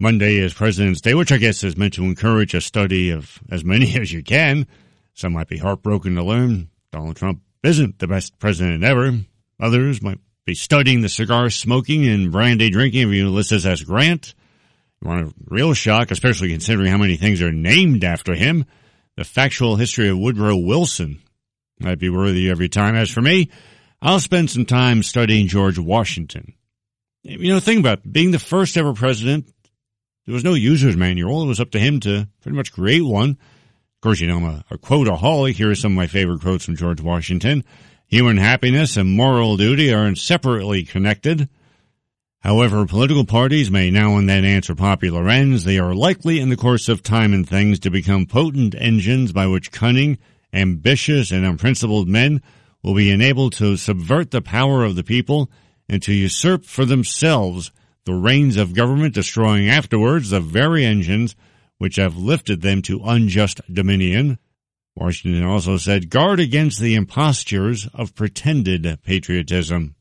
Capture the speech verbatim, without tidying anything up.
Monday is President's Day, which I guess is meant to encourage a study of as many as you can. Some might be heartbroken to learn Donald Trump isn't the best president ever. Others might be studying the cigar smoking and brandy drinking of Ulysses S. Grant. You want a real shock, especially considering how many things are named after him. The factual history of Woodrow Wilson might be worthy of your time. As for me, I'll spend some time studying George Washington. You know, think about it. Being the first ever president, there was no user's manual. It was up to him to pretty much create one. Of course, you know, I'm a, a quoteaholic. Here are some of my favorite quotes from George Washington. Human happiness and moral duty are inseparably connected. However, political parties may now and then answer popular ends. They are likely in the course of time and things to become potent engines by which cunning, ambitious, and unprincipled men will be enabled to subvert the power of the people and to usurp for themselves the reins of government, destroying afterwards the very engines which have lifted them to unjust dominion. Washington also said, guard against the impostures of pretended patriotism.